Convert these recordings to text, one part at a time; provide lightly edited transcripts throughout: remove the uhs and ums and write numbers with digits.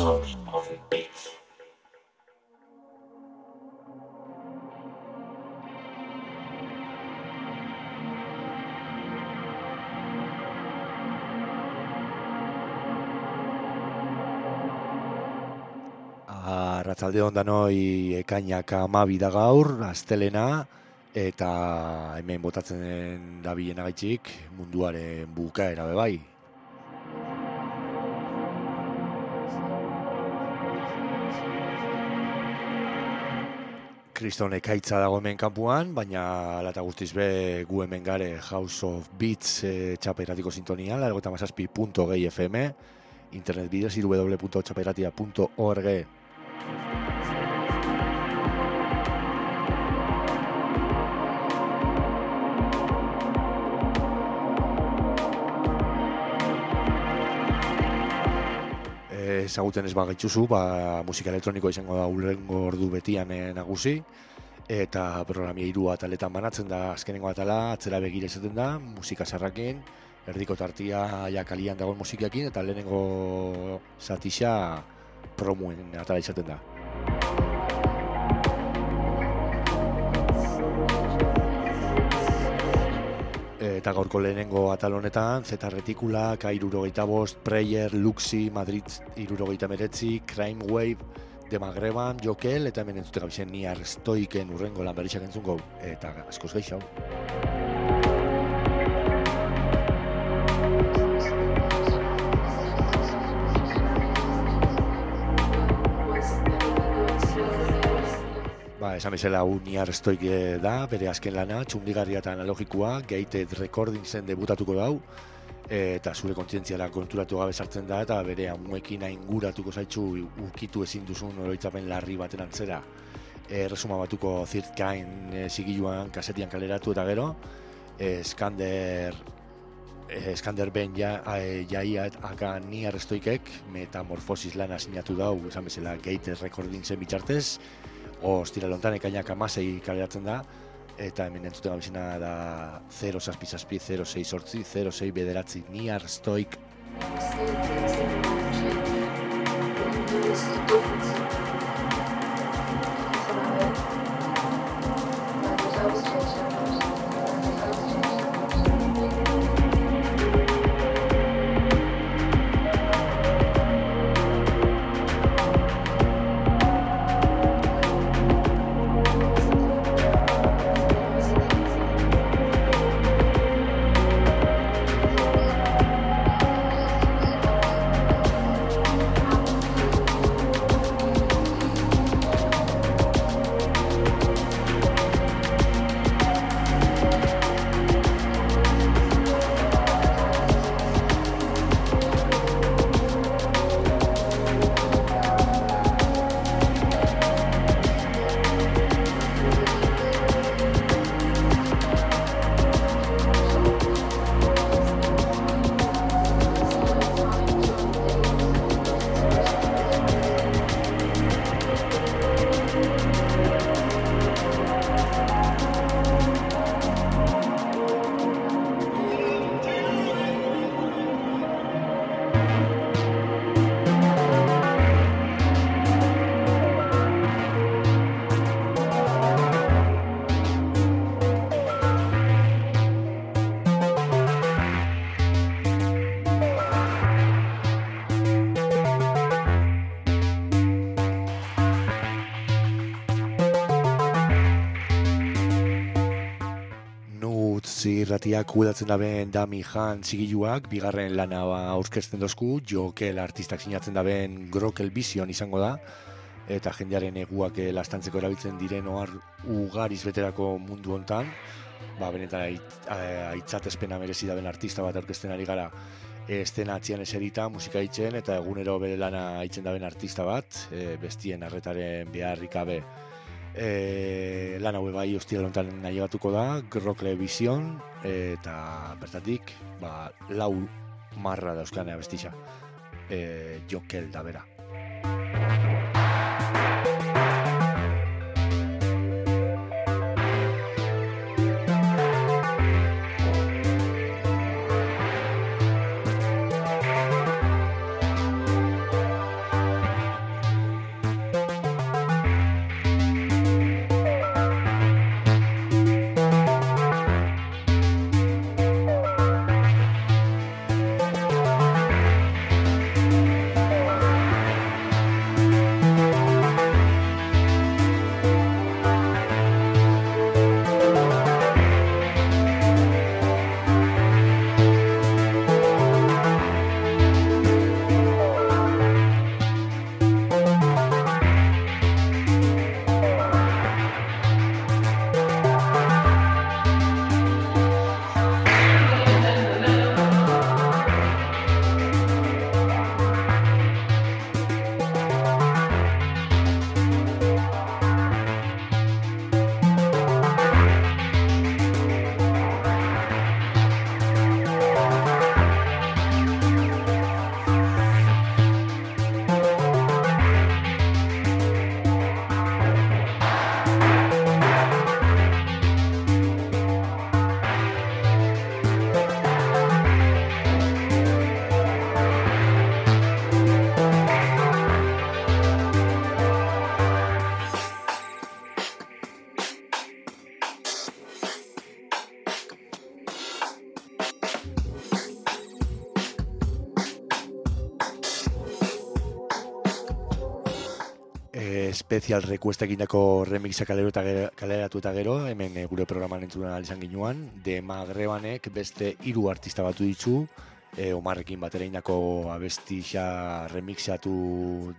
Sound of Beats. Arratsalde on danoi, ekainak 12 da gaur, astelena, eta hemen botatzen dabilenagatik munduaren bukaera be bai. Kriston ekaitza dago hemen kanpuan, baina hala eta guztiz be gu hemen gare House of Beats txaperatiko sintonian, 97.6 FM, internet bidez www.txaperatia.org. Ezagutzen ez bagaitzuzu, musika elektronikoa izango da hurrengo ordu betian nagusi, eta programia 3 ataletan banatzen da. Azkenengo atala atzera begira izaten da, musika sarrakin, erdiko tartia ja kalian dagoen musikakin, eta lehenengo zatisa promuen atala izaten da. Eta gaurko lehenengo atal honetan, Zeta Retikula, K65, Prayer, Luxi, Madrid 79, Crime Wave, The Magreban, Jokel, eta hemen entzute gabizen Niar Stoiken urrengo lan berriak entzungo, eta askoz geixau. Esan bezala Niar Stoik da, bere azken lana, txundigarria eta analogikoa, Gated Recordingsen debutatuko dau, eta zure kontzientziara konturatu gabe sartzen da, eta bere amuekin ainguratuko zaitzu ukitu ezin duzun oroitzapen larri baten antzera. Resuma batuko Third Kind zigiluan kasetian kaleratu eta gero, Skander Ben jaia aka Niar Stoikek metamorfosis lana sinatu dau, esan bezala Gated Recordingsen bitxartez, ostiral hontan ekainak 16 kaleratzen da, eta hemen entzuten gabizena da 0-6-0-6-8-0-6 bederatzi Niar Stoik. Irratiak kudatzen daben Dami Han zigiluak, bigarren lana aurkezten dozku, Jokel artistak sinatzen daben Grokel Vision izango da, eta jendearen eguak lastantzeko erabiltzen diren ohar ugariz beterako mundu hontan, benetan aitzatespena merezi daben artista bat aurkezten ari gara, estena atzian eserita, musika itzen, eta egunero bere lana itzen daben artista bat, bestien arretaren beharrik gabe. Lan haue bai ostiral honetan nahi batuko da, Grokel Vision, eta bertatik, 4 marra dauzkanea bestisa, Jokel da bera. special request egindako remixa kaleratu eta gero, hemen gure programan entzuna izan ginuan, de Magrebanek beste 3 artista batu ditzu, Omarrekin batera indako abestixa remixatu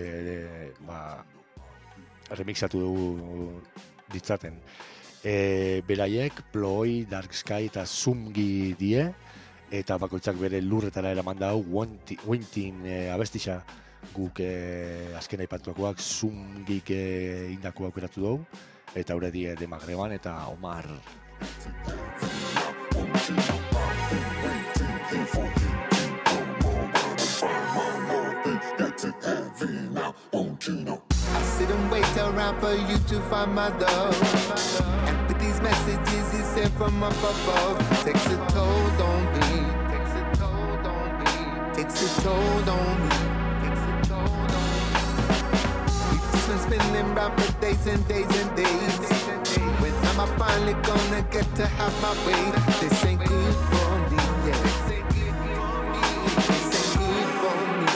ditzaten. Beraiek, Ploy, Dark Sky eta Zumgi die, eta bakoitzak bere lurretara eraman dau Wintin abestixa guk azken aipatuakoak Zumgik indako aukeratu dugu, eta haure die de Magreban eta Omar. I sit and wait around for you to find my love, and with these messages you sent from up above, takes a toll on me, takes a toll on me. We've just been spinning round for days and days and days. When am I finally gonna get to have my way? This ain't good for me, yeah. This ain't good for me.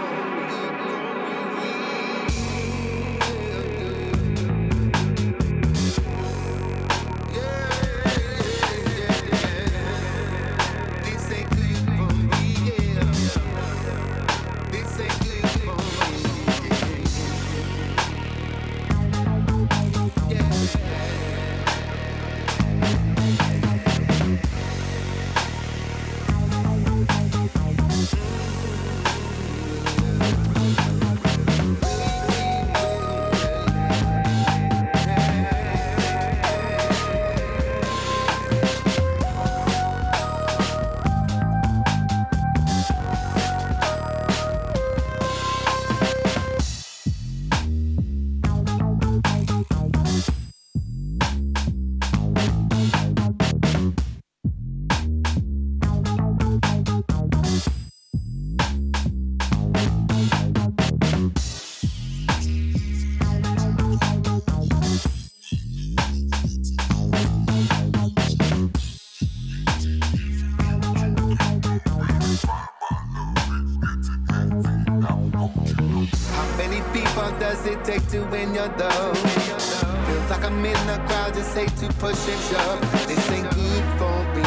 Take to win your love. Feels like I'm in the crowd, just hate to push and shove. This ain't good for me.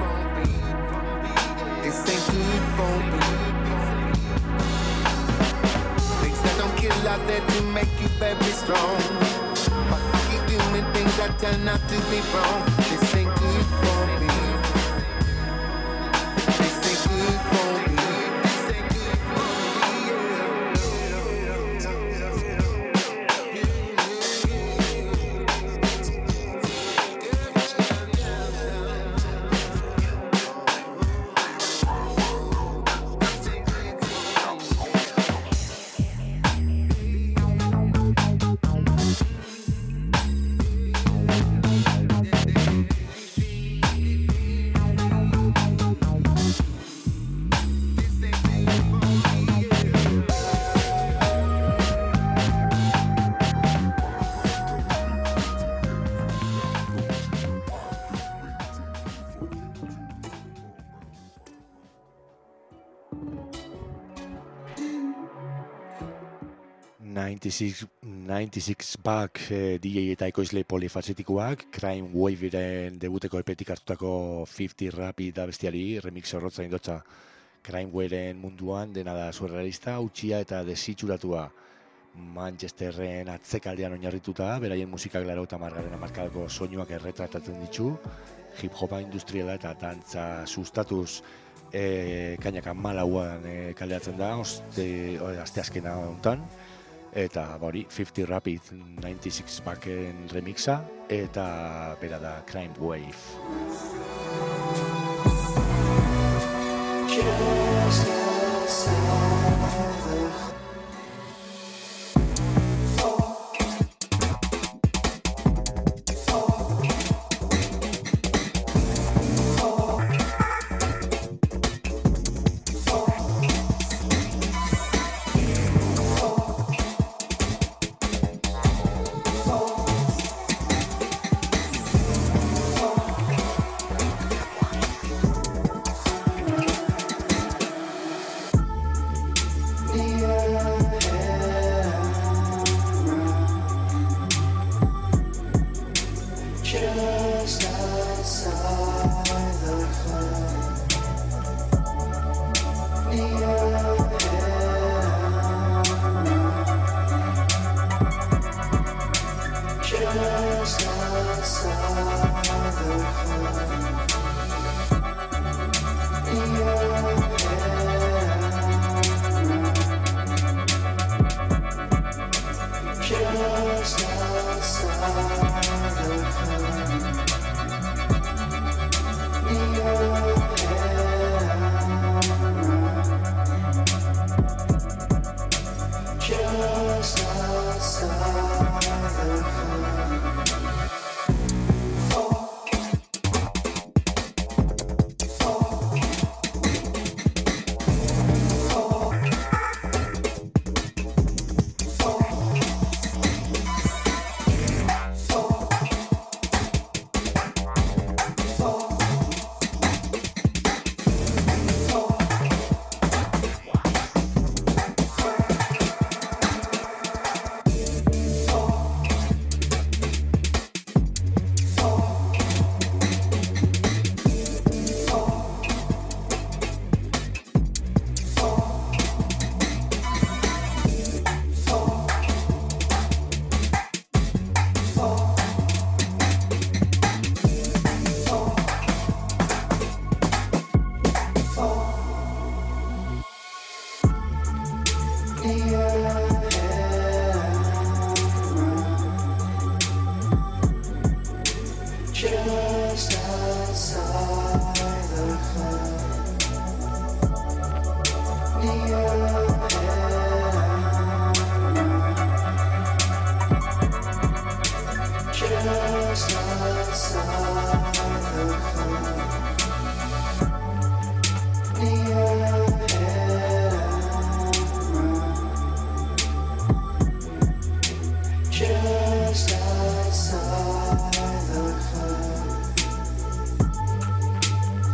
This ain't good for me. Things that don't kill out there to make you very strong, but I keep doing things that turn out to be wrong. This ain't good for me. This ain't good for me. Back DJ eta ekoizle polifazetikoak, Crime Waveren debuteko epetik hartutako 50 Rapid abestiari remix horrotza indotza. Crime Waveren munduan dena da surrealista, utxia eta desitxuratua. Manchesterren atzekaldean oinarrituta, beraien musikak 80garren hamarkadako soinuak erretratatzen ditu, hip-hopa industriala eta dantza sustatuz kainak 14an kaleratzen da, asteazkena hontan. Eta hori 50 Rapid 96 Backen remixa eta bera da Crime Wave.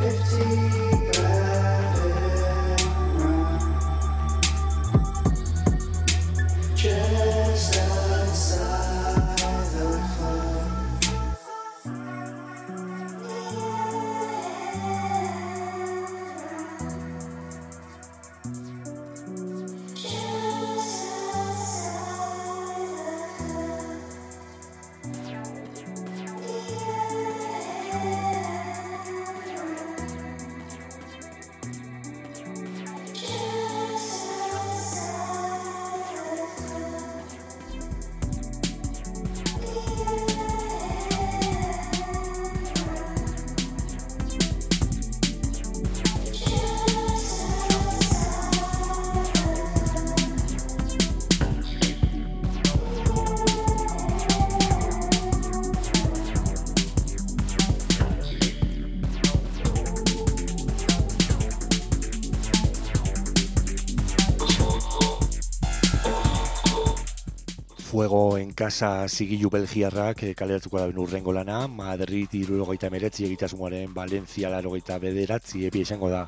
Fuego en Casa zigilu belgiarrak kaleratuko da urrengo lana, Madrid 79 egitasmoaren, Valencia 89 epi esango da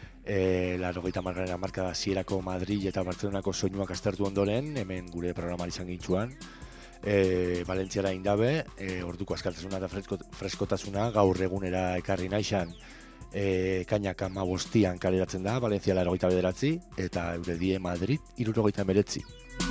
80 markada hasierako Madrid eta Barcelonako soinuak aztertu ondoren, hemen gure programan izan gintzuan. Valentziara indabe, orduko askaltasuna eta freskotasuna gaur egunera ekarri naixan, kainak 15an kaleratzen da, Valencia 89 eta eure die Madrid 79.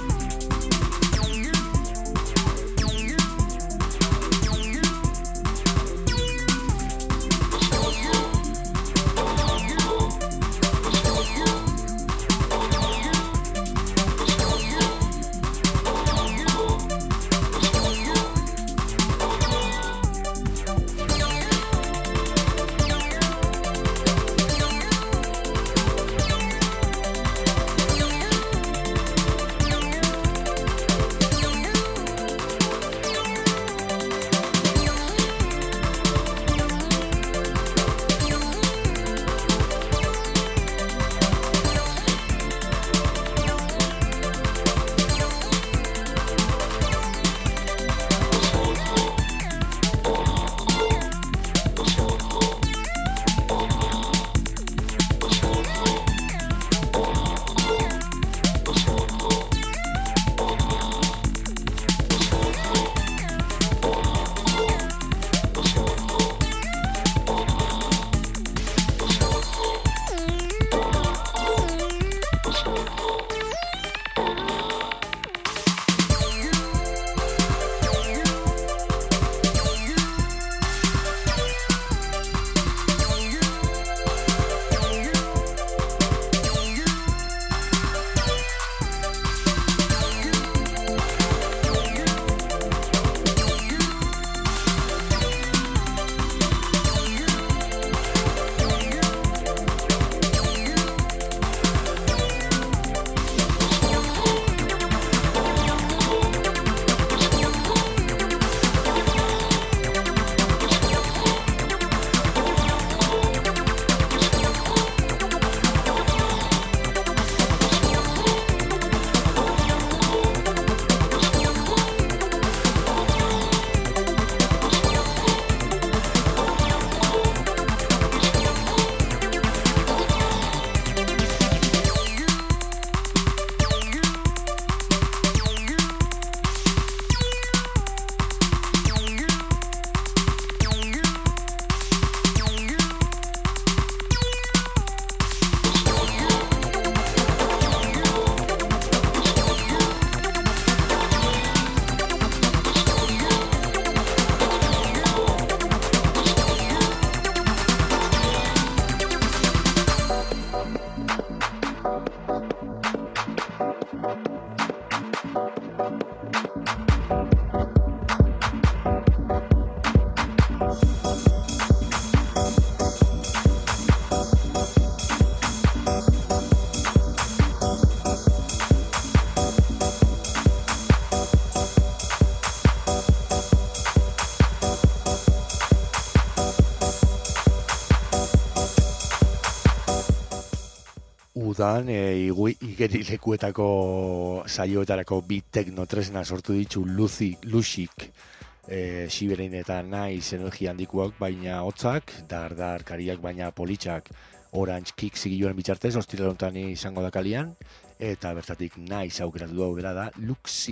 udan igerilekuetako saioetarako bi teknotresna sortu ditu Luxik Siberein eta naiz energia handikoak, baina hotzak, dar kariak, baina politxak, Orange Kick zigiluaren bitartez, ostiral honetan izango da kalian, eta bertatik naiz aukeratu dugu bera da Luxi.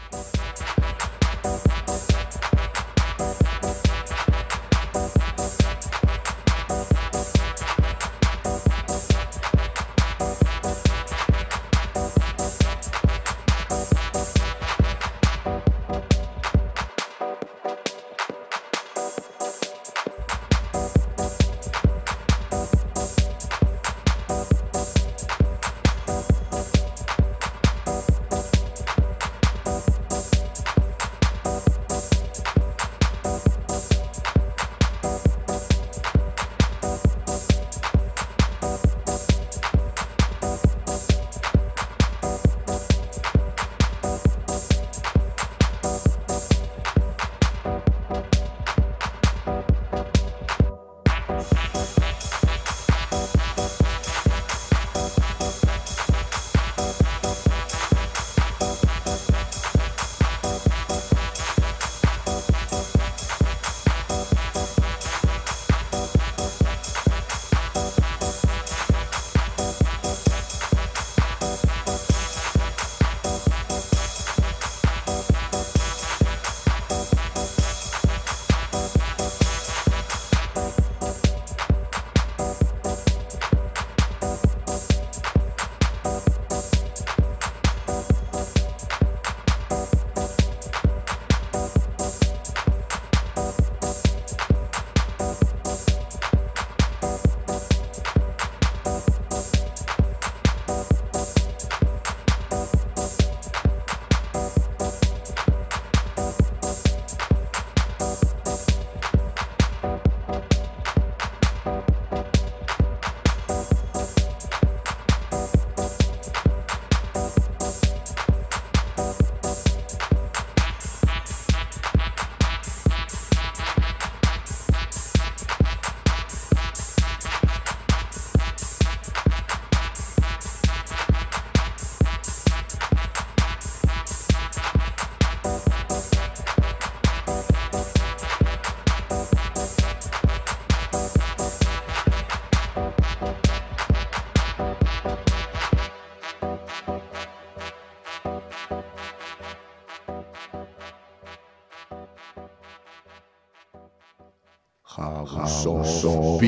House of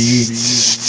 Beats.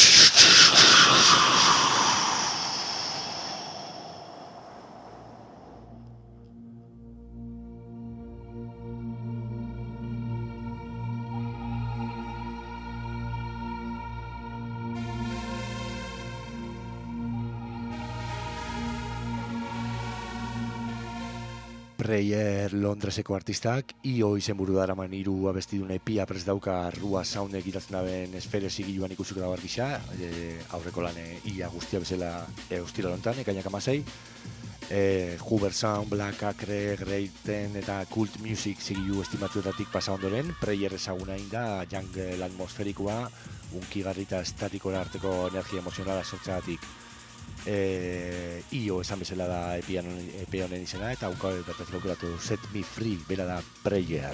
Prayer Londreseko artistak, io izenburu daraman 3 abestidun epia prest dauka Rua Soundek iratzen daben esfere zigiluan ikusiko da bargisa, aurreko lan ia guztia bezala ostira lontan, ekainak 16. Hoover Sound, Black Acre, Greiten eta Cult Music zigilu estimatuetatik pasa ondoren, Prayer ezaguna inda, jungle atmosferikoa, unkigarri eta estatikora arteko energia emozionala sortzagatik. Io esan bezala da epe honen izena, eta hauka bertatik aukeratu Set Me Free, bera da Prayer.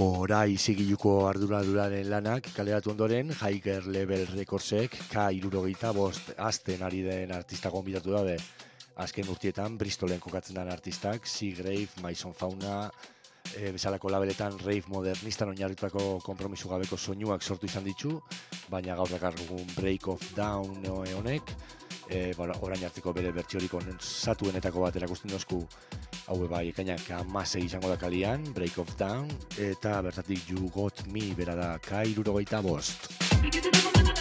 Forai zigiluko arduraduraren lanak kaleratu ondoren, Higher Level Recordsek K65 azten ari den artista gonbidatu dabe. Azken urtietan Bristolen kokatzen den artistak, Seagrave, Mason Fauna, bezalako labeletan rave modernistan oinarritutako konpromisu gabeko soinuak sortu izan ditu, baina gaur dakargun Break of Down honek, orain arteko bere bertsiorik satuenetako bat erakusten dozku, hau bai, ekainak 16 izango da kalian, Break of Down, eta bertatik You Got Me bera da K65.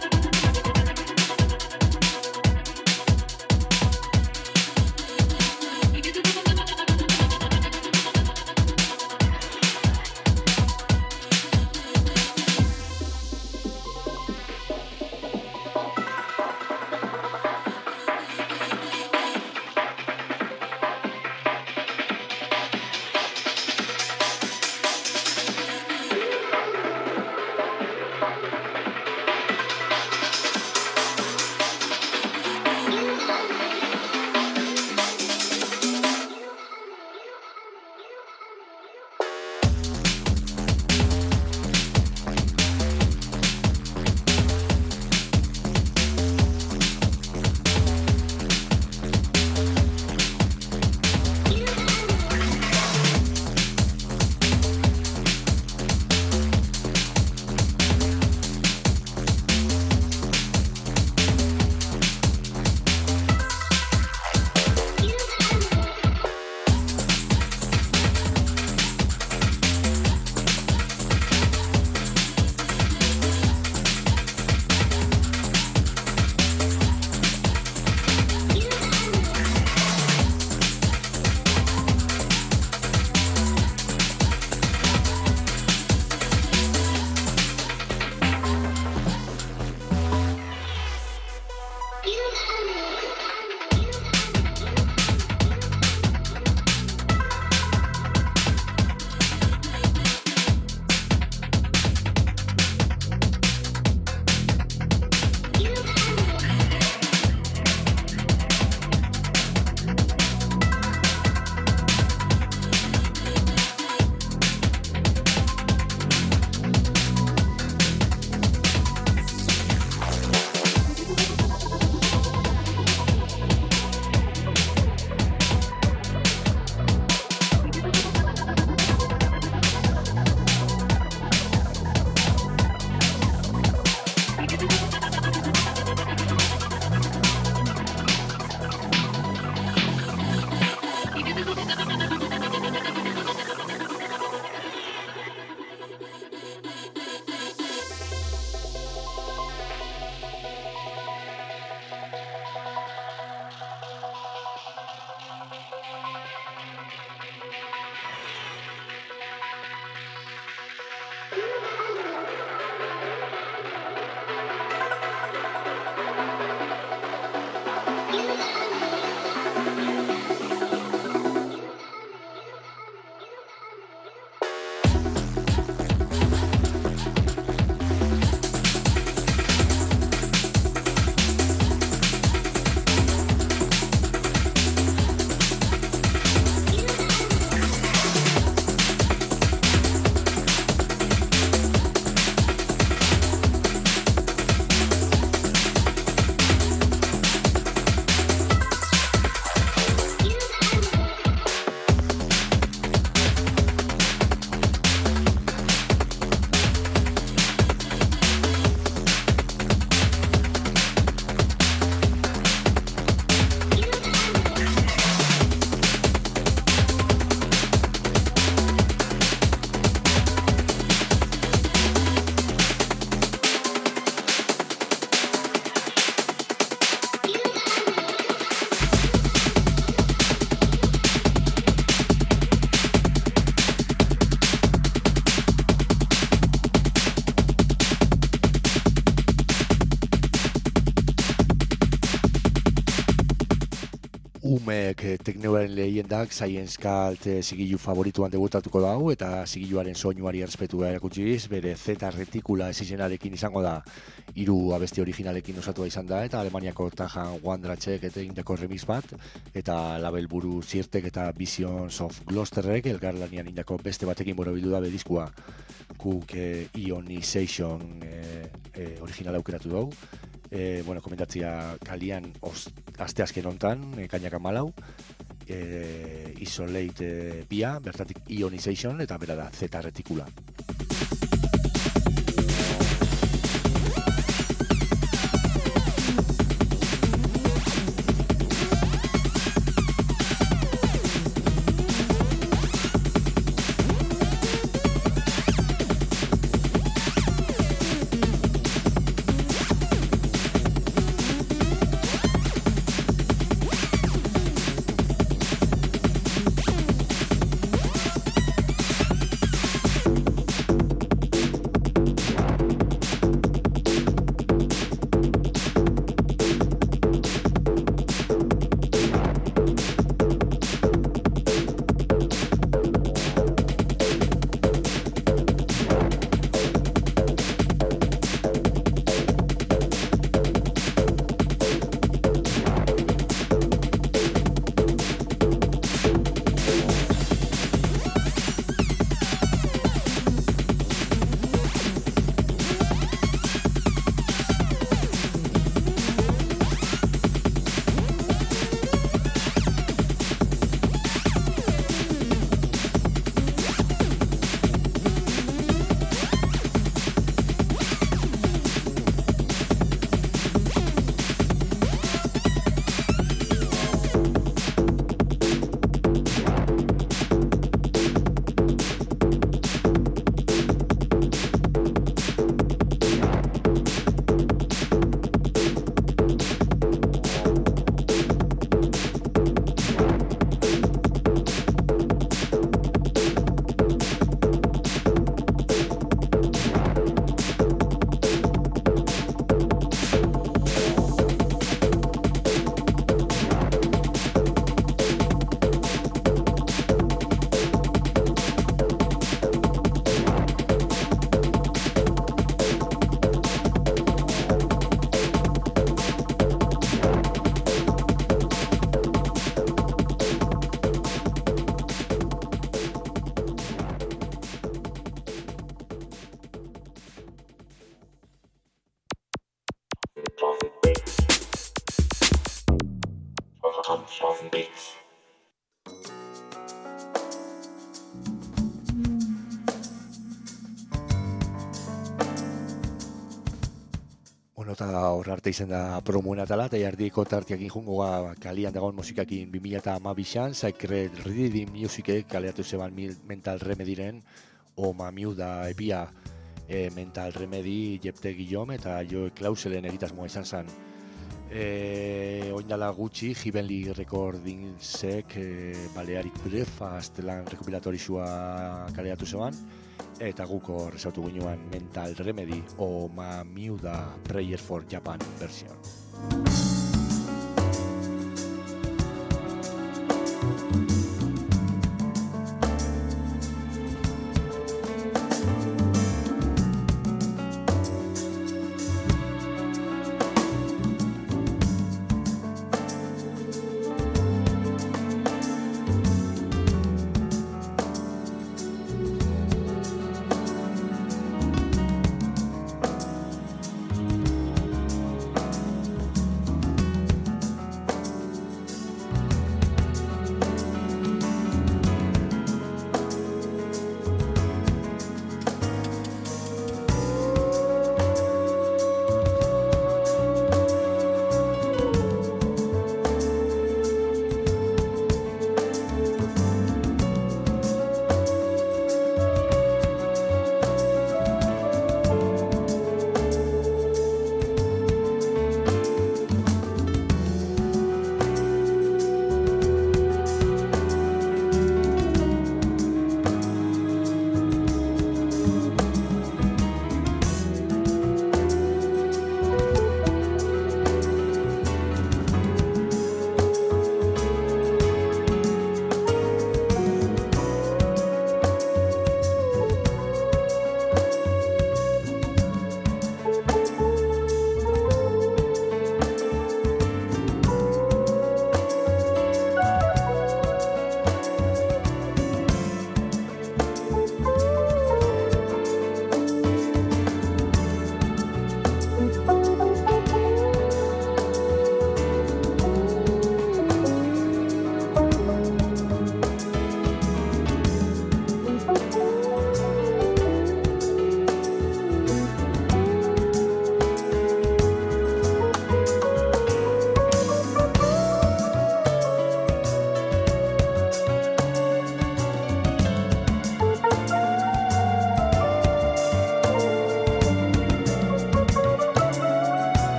Umeek tekneoaren lehiendak Science Cult zigilu favorituan debutatuko dago eta zigiluaren soinuari errespetua erakutsiz, bere Z retikula esizenarekin izango da, 3 abesti originalekin osatua izan da, eta Alemaniako Tajan Wandratsek eta egindako remix bat, eta label buru Zirtek eta Visions of Gloucesterrek elkarlanian indako beste batekin borobildu da diskua. Guk Ionization original aukeratu dugu. Komentatzia kalian asteazken hontan, kainak 14, Isolate bia, bertatik Ionization, eta bera da Z retikula. Eta hor arte izan da promoen atala, eta jardiko tartiakin jungo kalian dagoen musikakin 2012an, Sacred Rhythm Musicek kaleatu zeban Mental Remediren, Oma Miuda epia Mental Remedy, Jepte Guillaume eta Joe Klauselen egitasmoa izan zen. Oindala gutxi, Heavenly Recordingsek Balearic Breakfast lan rekopilatorizua kaleatu zeban, eta guko resautu guinuan Mental Remedy o Ma Miuda Prayer for Japan version.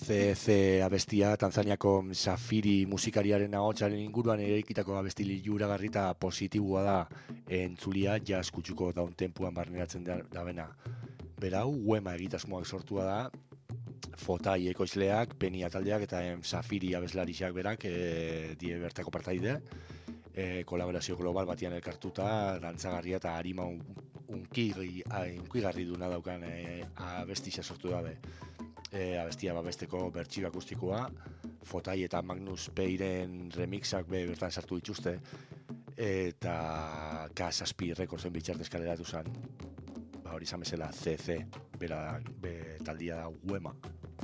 CC abestia, Tanzaniako Safiri musikariaren ahotsaren inguruan eraikitako abesti liluragarri eta positiboa da entzulia jazz kutsuko dauntempuan barneratzen da bena. Berau, Uema egitasmoak sortua da, Fotai ekoizleak, Penia taldeak eta Safiri abeslariak berak die bertako partaide, kolaborazio global batian elkartuta, dantzagarria eta harima unkigarri duna daukan abestia sortu dabe. Abestia babesteko bertsio akustikoa, Fotai eta Magnus Peiren remixak bertan sartu dituzte, eta K6 Recordsen bitxartez kaleratu zen. Hori izan bezala CC, taldia da Uema.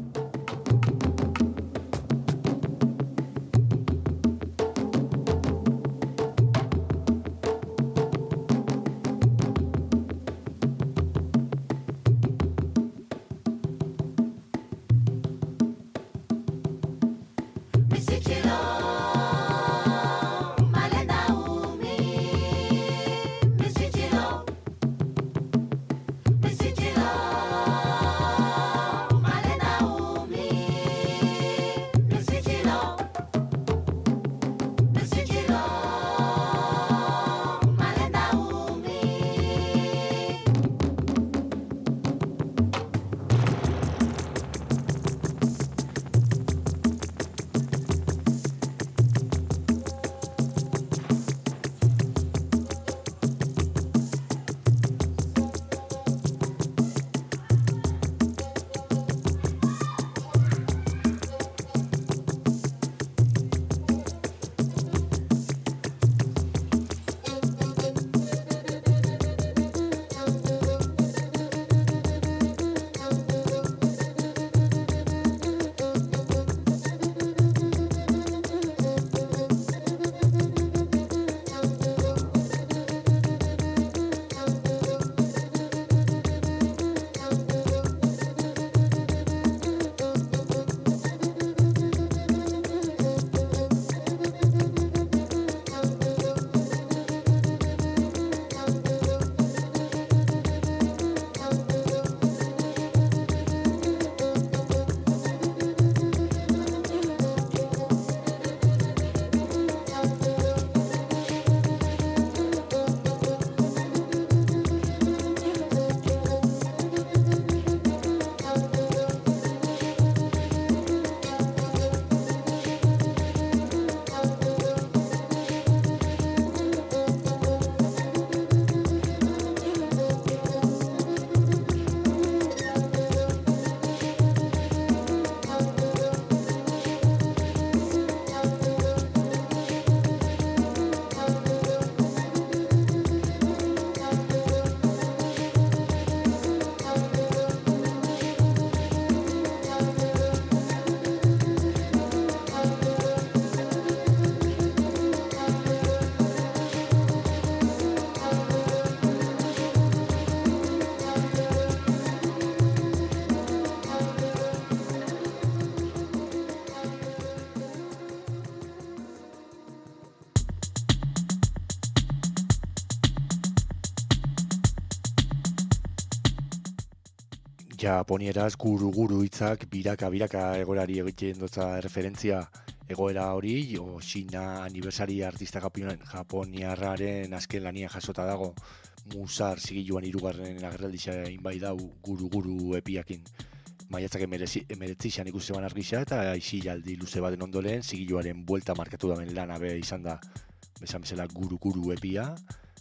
Japonieraz guru hitzak biraka egoerari egiten dutza referentzia egoera hori, Yoshina aniversari artista japoniarraren azken lanian jasota dago, Musar zigiluan 3. agerraldisa inbai dau guru epiakin. Maiatzak emeretzixan ikusi zeban argisa eta isilaldi luze baten ondoren zigiluaren buelta markatu daben lan abe izan da. Besan bezala guru epia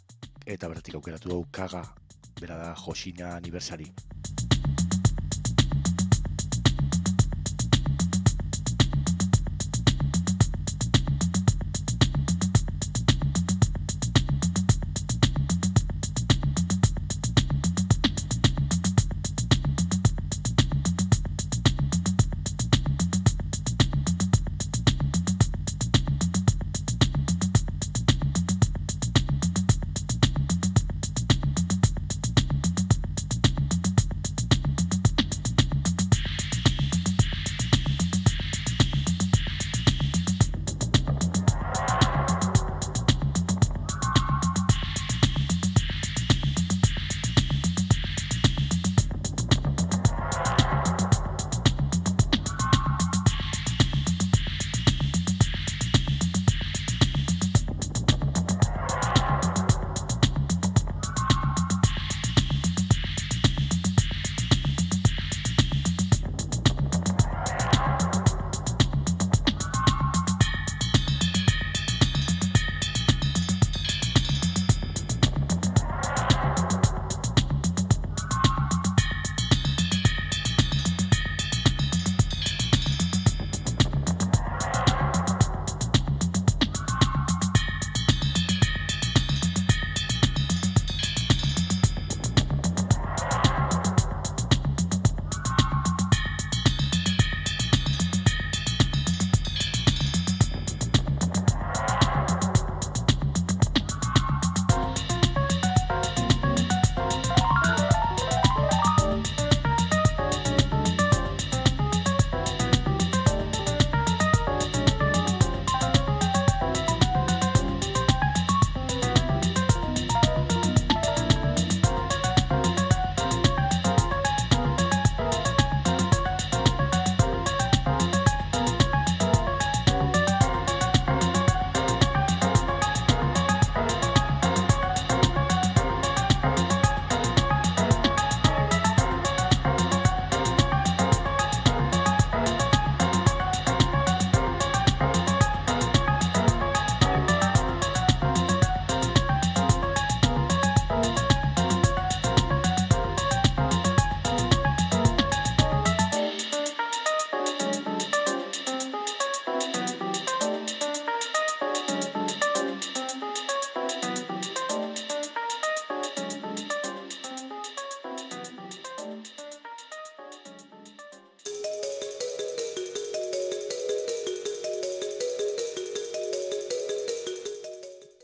eta bertatik aukeratu dugu Kaga, bera da Yoshina aniversari.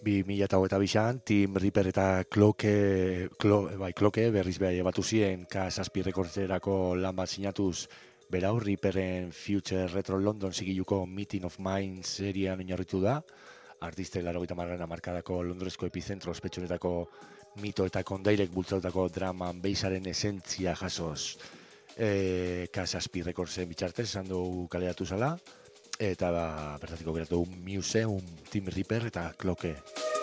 2022an Tim Reaper eta Cloke berriz behar batu ziren K7 Recordserako lan bat sinatuz, berau Reaperen Future Retro London zigiluko Meeting of Minds serian oinarritu da, artistek 80 hamarkadako Londresko epizentro ospetsuenetako mito eta kondairek bultzatutako drama bassaren esentzia jasoz. K7 Recordsen bitartez esan dugu kaleratu zala, eta bertatiko geratu Museum, Tim Reaper eta Cloke.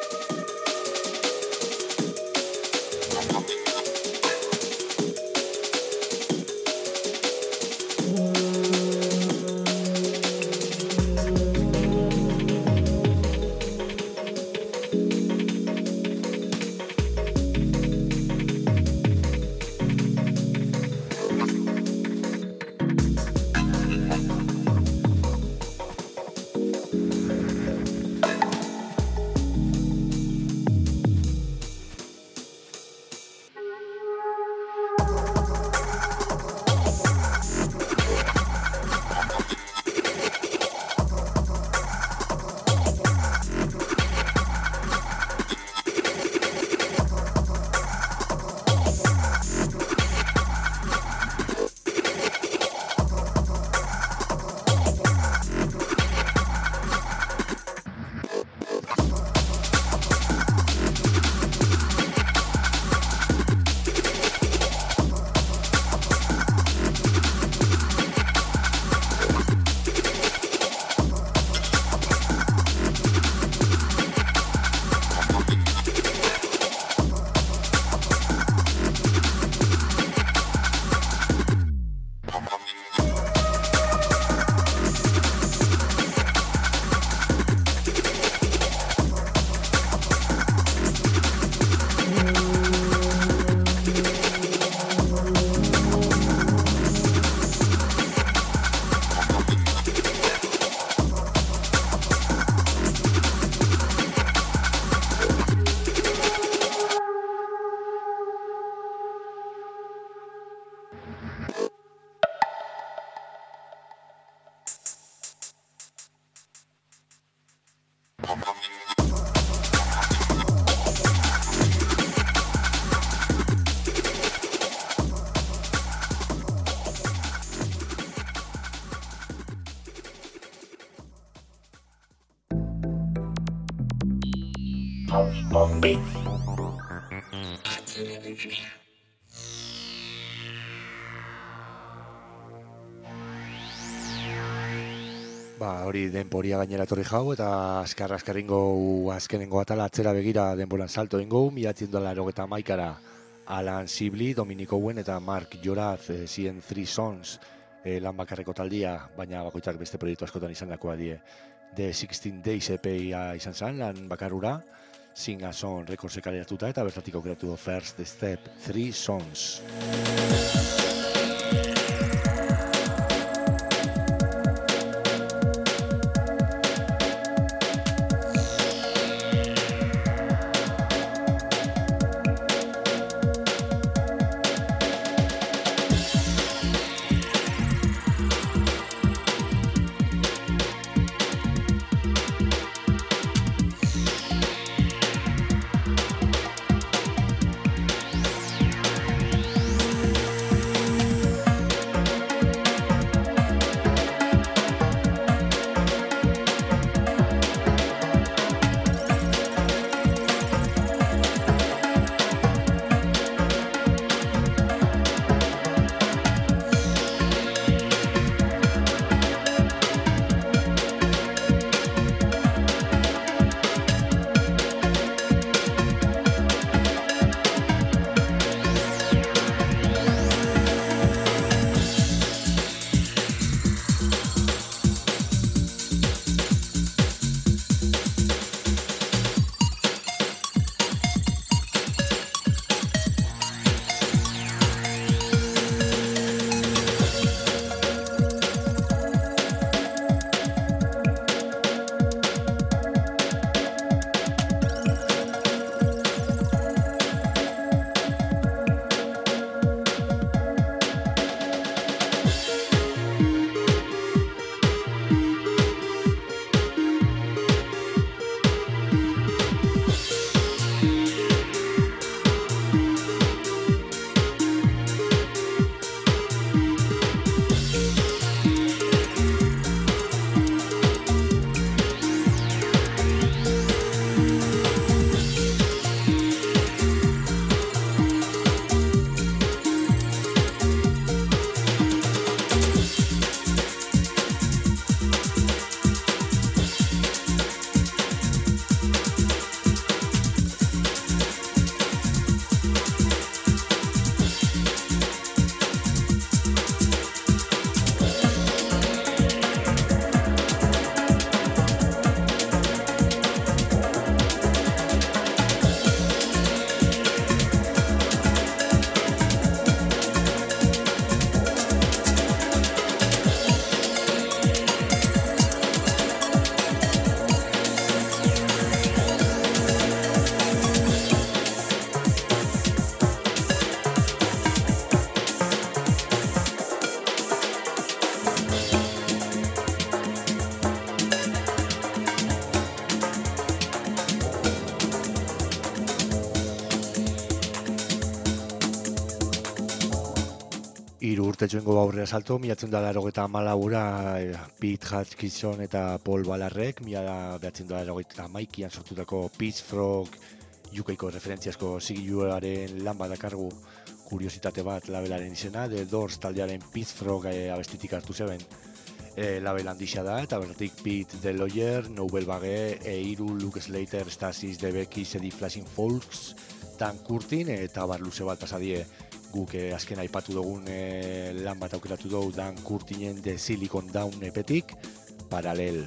Hori denporia gainera torri jau eta azkarringo azkenengo atala atzera begira denboran salto ingo, 1981ara Alan Sibley, Dominic Owen eta Mark Joraz ziren Three Sons lan bakarreko taldia, baina bakoitzak beste proiektu askotan izandakoa die. The 16 Days EPA izan zen lan bakarura, Sing a Song Recordsek kaleratuta eta bertatik aukeratu First Step, Three Sons. urtetxoengo aurrera salto, 1984 Pete Hutchinson eta Paul Ballarrek, 1981an sortutako Peace Frog UKko referentziazko zigiluaren lan bat dakargu kuriositate bat labelaren izena, The Doors taldearen Peace Frog abestitik hartu zeben label handixea da, eta bertatik Pete The Lawyer, Noble Bage, Eiru, Luke Slater, Stasis, The Becky, Eddie Flashing Folks, Dan Curtin, eta bar luze bat pasadie guk azken aipatu dugun lan bat aukeratu dugu Dan Curtinen The Silicon Down epetik, Paralel.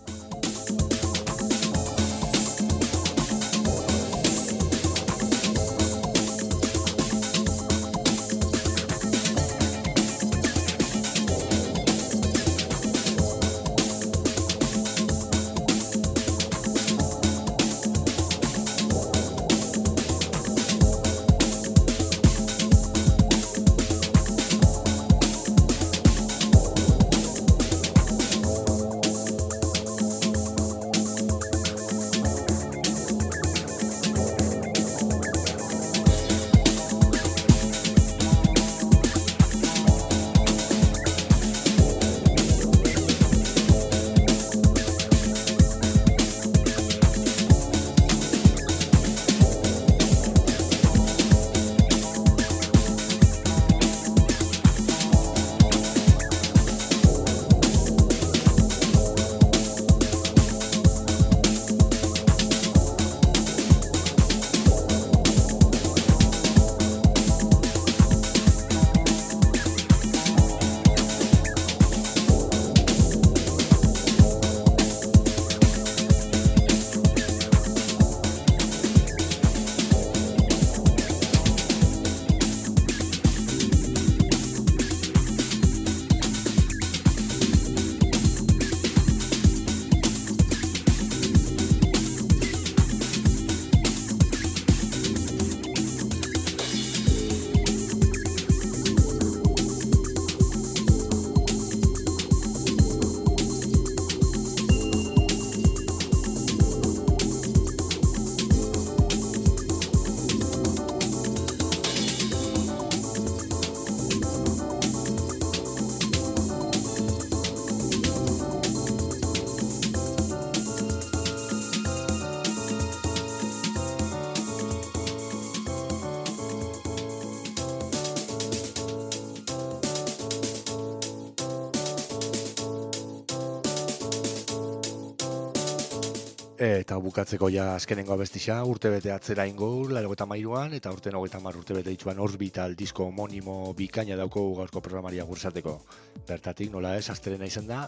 Eta bukatzeko ja azkenengo abestisa, urtebete atzera ingo, 83an, eta urten 30 urtebete dituan Orbital disko homonimo bikaina dauko gaurko programaria gursateko. Bertatik, nola ez, azterena izan da,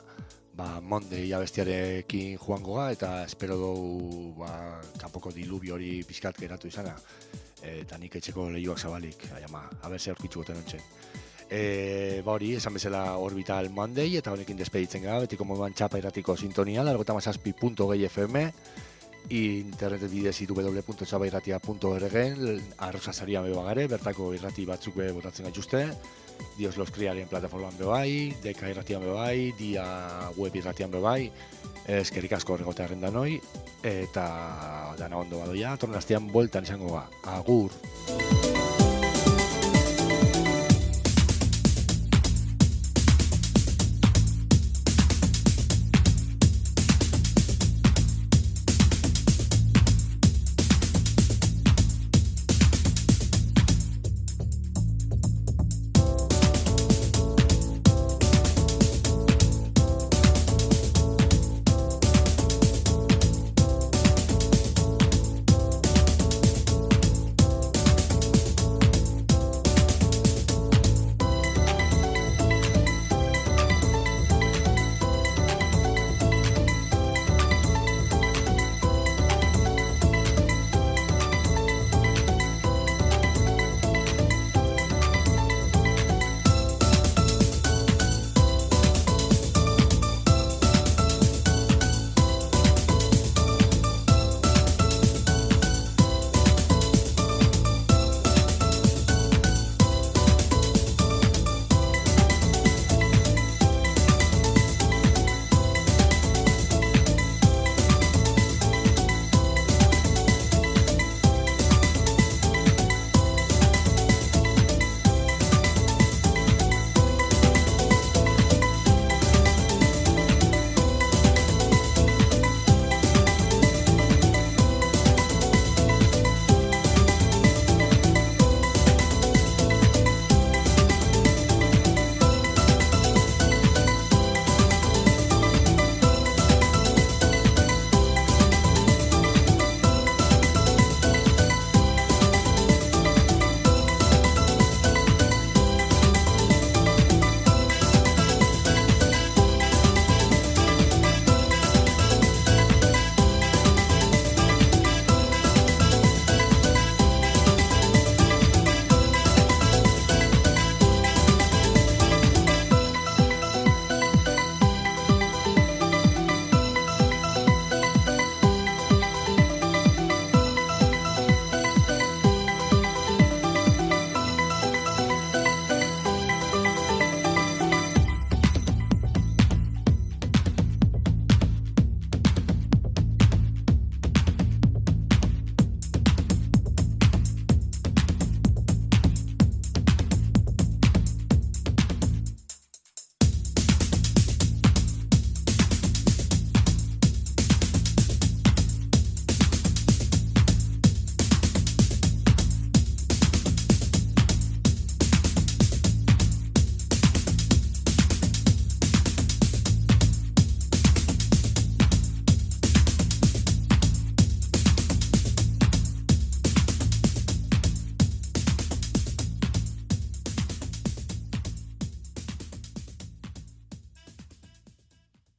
Monday abestiarekin joangoa, eta espero dugu kanpoko dilubio hori pixkat geratu izana. Eta nik etxeko lehioak zabalik, aber ze aurkitzu goten ontzen. Hori, esan bezala Orbital Monday, eta honekin despeditzen gara, betiko moduan txapa irratiko sintonia, 97.6 FM, internet bidez www.txapairratia.org, arroza zarian beba gare, bertako irrati batzuk botatzen gaituzte, Dios los Criaren plataforman bebai, Deka irratian bebai, Dia web irratian bebai, eskerrik asko horregotea rendanoi, eta dana ondo badoia, tornaztian bueltan izango ga, agur!